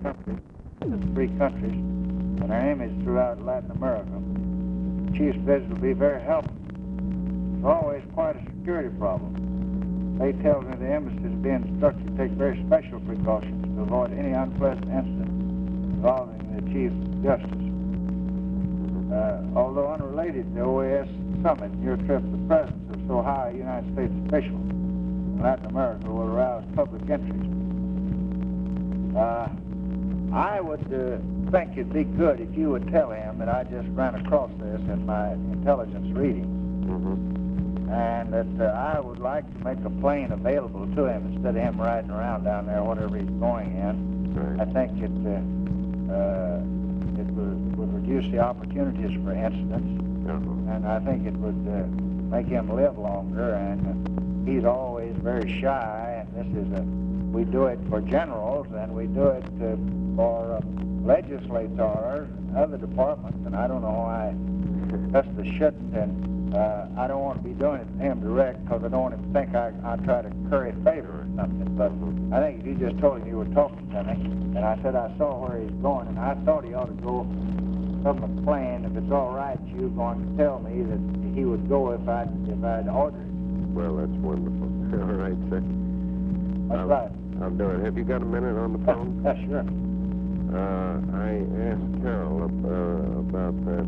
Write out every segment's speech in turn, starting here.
country, the three countries, and our image throughout Latin America. The chief's visit will be very helpful. It's always quite a security problem. They tell me the embassy is being instructed to take very special precautions to avoid any unpleasant incident involving the Chief Justice. Although unrelated to the OAS summit, your trip, the presence of so high a United States official in Latin America will arouse public interest. I would think it'd be good if you would tell him that I just ran across this in my intelligence reading, and that I would like to make a plane available to him instead of him riding around down there, whatever he's going in. Right. I think it would reduce the opportunities for incidents, and I think it would make him live longer. And he's always very shy, and this is we do it for generals, and we do it for legislators and other departments, and I don't know why Justice shouldn't, and I don't want to be doing it to him direct because I don't want him to think I try to curry favor or something. But I think if you just told him you were talking to me, and I said I saw where he's going, and I thought he ought to go from the plane, if it's all right, you're going to tell me that he would go if I'd ordered it. Well, that's wonderful. All right, sir. That's right. I'll do it. Have you got a minute on the phone? Yeah, sure. I asked Carol about that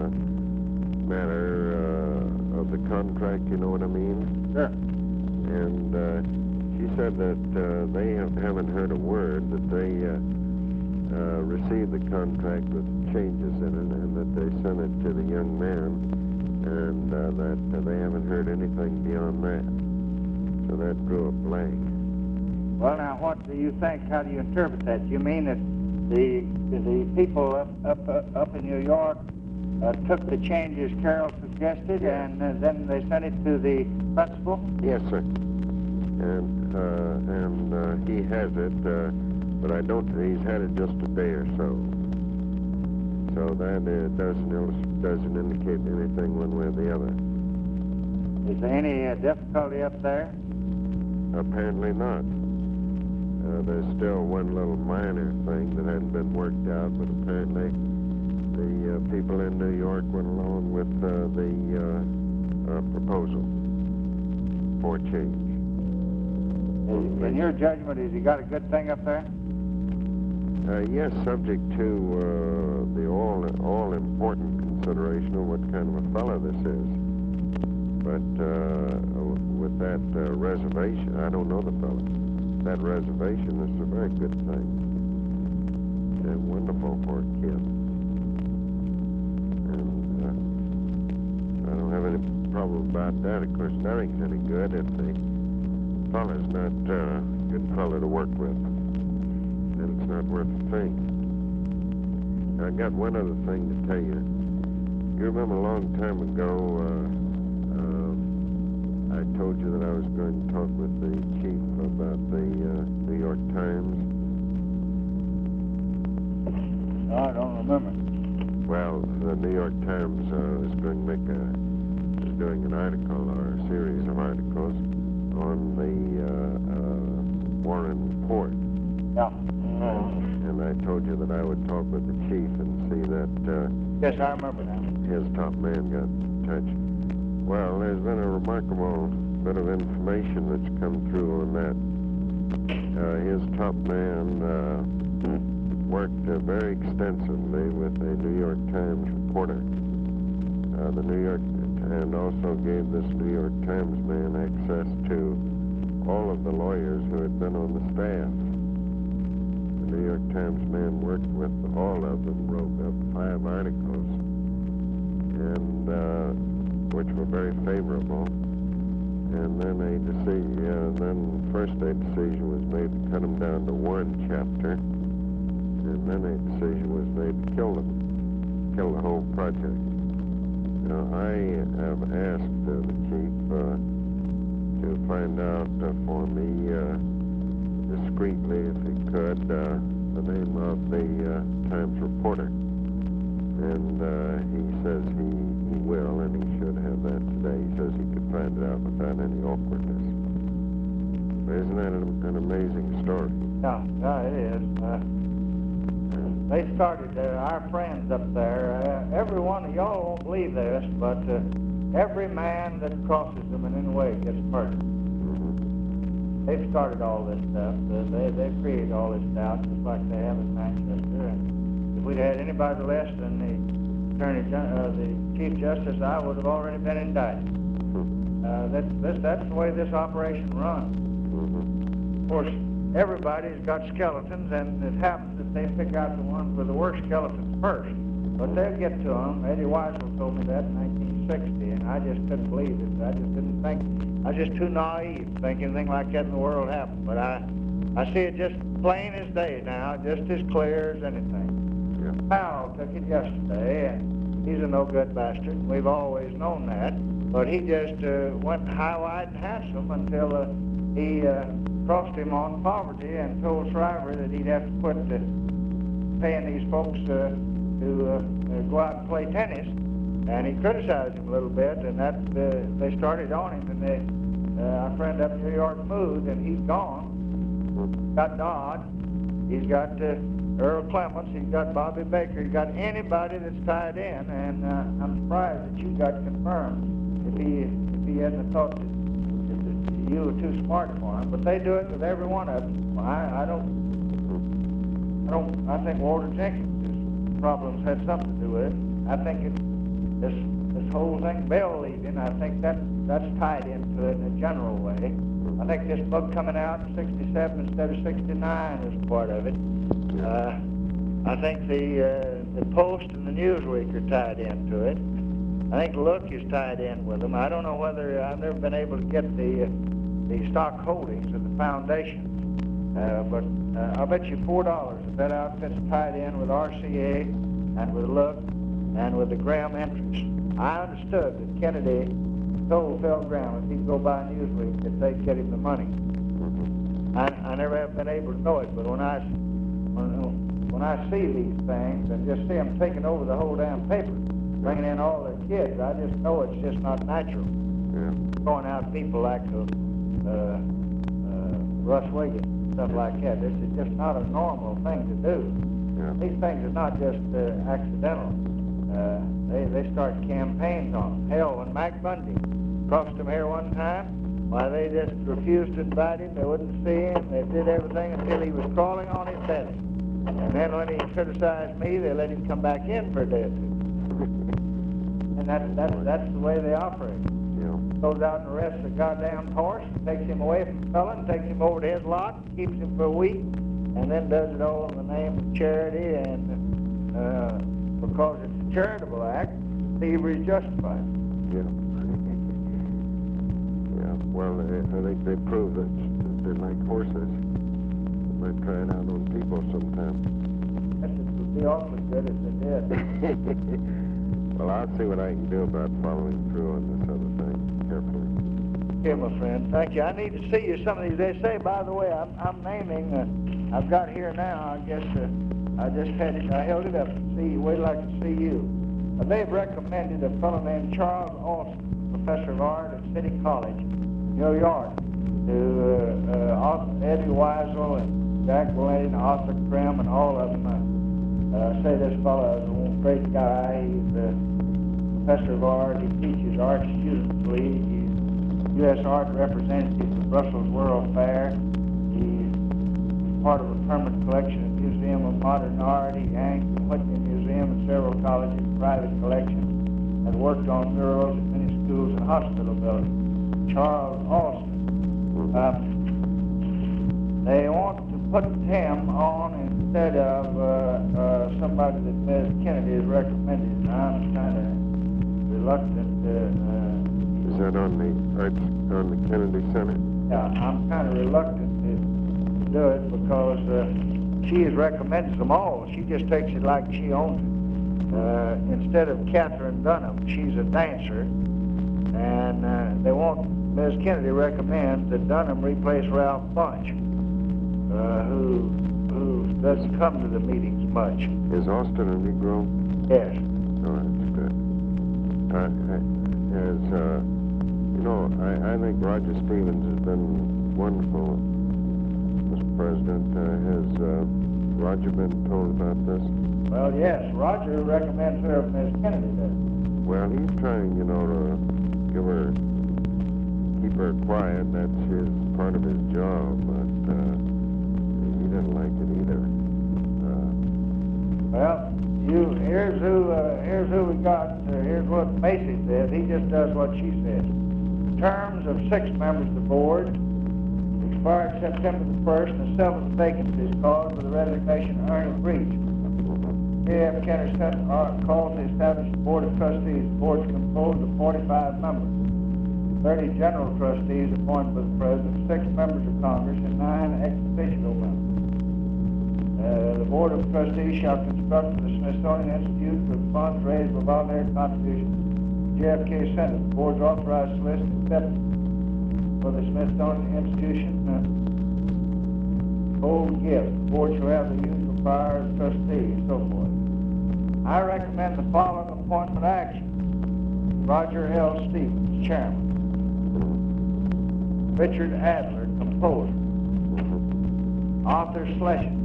matter of the contract, you know what I mean? Sure. And she said that they haven't heard a word, that they received the contract with changes in it, and that they sent it to the young man, and that they haven't heard anything beyond that. So that drew a blank. Well, now, what do you think? How do you interpret that? You mean that the people up in New York took the changes Carol suggested, Yeah. and then they sent it to the principal? Yes, sir. And he has it, but I don't. He's had it just a day or so. So that doesn't indicate anything one way or the other. Is there any difficulty up there? Apparently not. There's still one little minor thing that hadn't been worked out, but apparently the people in New York went along with the proposal for change. In your judgment, has he got a good thing up there? Yes, subject to the all-important consideration of what kind of a fellow this is. But with that reservation, I don't know the fellow. That reservation is a very good thing. And wonderful for a kid. And I don't have any problem about that. Of course, nothing's any good if the fellow's not a good fellow to work with. Then it's not worth a thing. I got one other thing to tell you. You remember a long time ago, I told you that I was going to talk with the chief about the New York Times. No, I don't remember. Well, the New York Times is doing an article or a series of articles on the Warren Port. Yeah. And I told you that I would talk with the chief and see that Yes, I remember now. his top man got in touch. Well, there's been a remarkable bit of information that's come through on that. His top man worked very extensively with a New York Times reporter. And also gave this New York Times man access to all of the lawyers who had been on the staff. The New York Times man worked with all of them, wrote up 5 articles, and which were very favorable. And then first a decision was made to cut them down to 1 chapter, and then a decision was made to kill the whole project. Now, I have asked the chief to find out for me discreetly, if he could, the name of the Times reporter. And he says he will, and he should have that today. He says he could find it out without any awkwardness. But isn't that an amazing story? Yeah, it is. they started, our friends up there, every one of y'all won't believe this, but every man that crosses them in any way gets murdered. They've started all this stuff. They created all this doubt, just like they have in Manchester. And if we'd had anybody less than the Chief Justice, I would have already been indicted. That's the way this operation runs. Of course, everybody's got skeletons, and it happens that they pick out the ones with the worst skeletons first. But they'll get to them. Eddie Weisel told me that in 1960, and I just couldn't believe it. I just didn't think. I was just too naive to think anything like that in the world happened. But I see it just plain as day now, just as clear as anything. Yeah. Powell took it yesterday, and he's a no-good bastard. We've always known that. But he just went high, wide, and handsome until he crossed him on poverty and told Shriver that he'd have to quit paying these folks to go out and play tennis. And he criticized him a little bit, and that they started on him, and our friend up in New York moved, and he's gone. Got Dodd, he's got Earl Clements, he's got Bobby Baker, he's got anybody that's tied in, and I'm surprised that you got confirmed if he hadn't thought that you were too smart for him. But they do it with every one of them. I think Walter Jenkins' problems had something to do with it. I think this whole thing, Bell leaving, I think that's tied into it in a general way. I think this book coming out in 67 instead of 69 is part of it. I think the Post and the Newsweek are tied into it. I think Look is tied in with them. I don't know whether I've never been able to get the stock holdings of the foundation, but I'll bet you $4 that outfit's tied in with RCA and with Look and with the Graham interests. I understood that Kennedy told Phil Graham if he'd go buy Newsweek that they'd get him the money. I never have been able to know it, but when I see these things and just see them taking over the whole damn paper, bringing in all their kids, I just know it's just not natural. Yeah. Throwing out people like Russ Wiggins, stuff like that. This is just not a normal thing to do. Yeah. These things are not just accidental. They start campaigns on them. Hell, when Mac Bundy crossed him here one time, why, they just refused to invite him. They wouldn't see him. They did everything until he was crawling on his belly. And then when he criticized me, they let him come back in for a day or two. And that's the way they operate. Yeah. Goes out and arrests the goddamn horse, takes him away from the fella, and takes him over to his lot, keeps him for a week, and then does it all in the name of charity, and because it's a charitable act, thievery is justified. Yeah. Yeah. Well, I think they prove that they're like horses. They might try it out on people sometime. Yes, it would be awfully good if they did. Well, I'll see what I can do about following through on this other thing carefully. Okay, my friend. Thank you. I need to see you some of these days. Say, by the way, I'm naming. I've got here now. I guess I just had it. I held it up to see. Wait till I can see you. They've recommended a fellow named Charles Alston, professor of art at City College, New York, to Eddie Weisel and Jack Blaine, Arthur Krim, and all of them. Say this fellow is a great guy. He's a professor of art. He teaches Art Students League. He's U.S. art representative at Brussels World Fair. He's part of a permanent collection at Museum of Modern Art. He hangs in Whitney Museum and several colleges, private collections, and worked on murals at many schools and hospital buildings. Charles Alston. They want to put him on instead of somebody that Ms. Kennedy has recommended. And I'm kind of reluctant Is that on the Kennedy Center? Yeah, I'm kind of reluctant to do it because she has recommended them all. She just takes it like she owns it. Instead of Catherine Dunham, she's a dancer, and they want Ms. Kennedy recommends that Dunham replace Ralph Bunch, who doesn't come to the meetings much. Is Austin a Negro? Yes. Oh, that's good. I think Roger Stevens has been wonderful, Mr. President. Roger been told about this? Well, yes, Roger recommends her if Miss Kennedy does. Well, he's trying, to keep her quiet. That's part of his job, but he didn't like it either. Well, here's who we got. Here's what Macy says. He just does what she says. Terms of 6 members of the board expired September the 1st, and 7th vacancy is called for the resignation of Ernie Breach. J.F. Kenner calls to establish the Board of Trustees. The board is composed of 45 members. 30 general trustees appointed by the President, 6 members of Congress, and 9 ex officio members. The Board of Trustees shall construct the Smithsonian Institute with funds raised by voluntary contributions to JFK Center. The Board's authorized to list acceptance for the Smithsonian Institution gold gift. The Board shall have the usual powers, trustees, and so forth. I recommend the following appointment action. Roger L. Stevens, Chairman. Richard Adler, Composer. Arthur Schlesinger.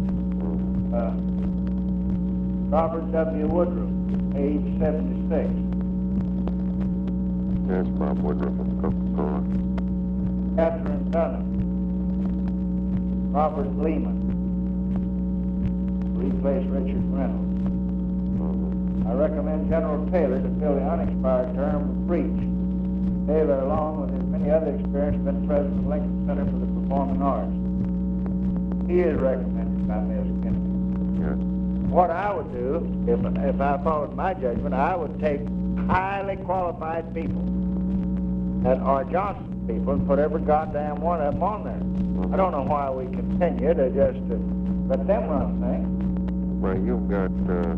Robert W. Woodruff, age 76. Yes, Bob Woodruff of Coca-Cola. Catherine Dunham. Robert Lehman. Replace Richard Reynolds. I recommend General Taylor to fill the unexpired term with Breach. Taylor, along with his many other experience, has been president of Lincoln Center for the Performing Arts. He is recommended by Miss Kennedy. Yes. What I would do, if I followed my judgment, I would take highly qualified people that are Johnson people and put every goddamn one of them on there. I don't know why we continue to just let them run things. Well, you've got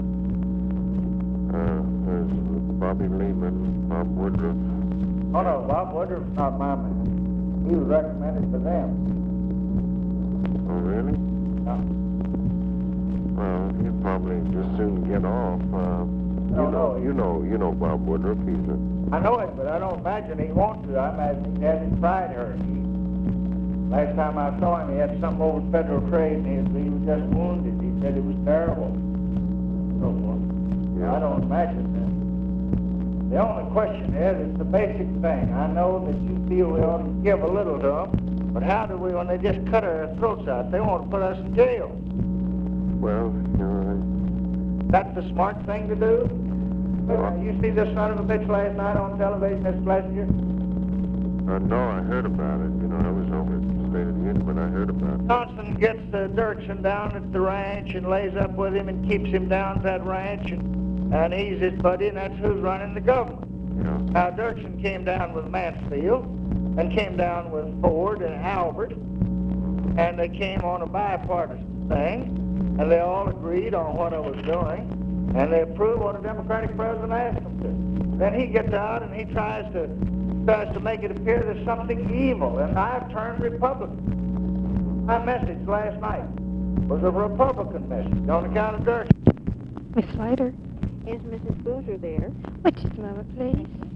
there's Bobby Lehman, Bob Woodruff. Oh, no, Bob Woodruff's not my man. He was recommended for them. Oh, really? No. Well, he'd probably just soon get off. You know Bob Woodruff. I know it, but I don't imagine he wants to. I imagine he has his pride hurt. Last time I saw him, he had something over federal trade, and he was just wounded. He said it was terrible. So forth. Yeah. I don't imagine that. The only question is, it's the basic thing. I know that you feel we ought to give a little to them, but how do we, when they just cut our throats out, they want to put us in jail? Well, you're right. That's the smart thing to do? You see this son of a bitch last night on television, this Schlesinger? No, I heard about it. I was over at the State of the Union, but I heard about it. Johnson gets Dirksen down at the ranch and lays up with him and keeps him down at that ranch, and he's his buddy, and that's who's running the government. Yeah. Now, Dirksen came down with Mansfield, and came down with Ford and Albert, and they came on a bipartisan thing, and they all agreed on what I was doing, and they approved what a Democratic president asked them to. Then he gets out and he tries to make it appear there's something evil, and I've turned Republican. My message last night was a Republican message on account of Dirksen. Miss Leiter, Is Mrs. Boozer there? would you come over, please?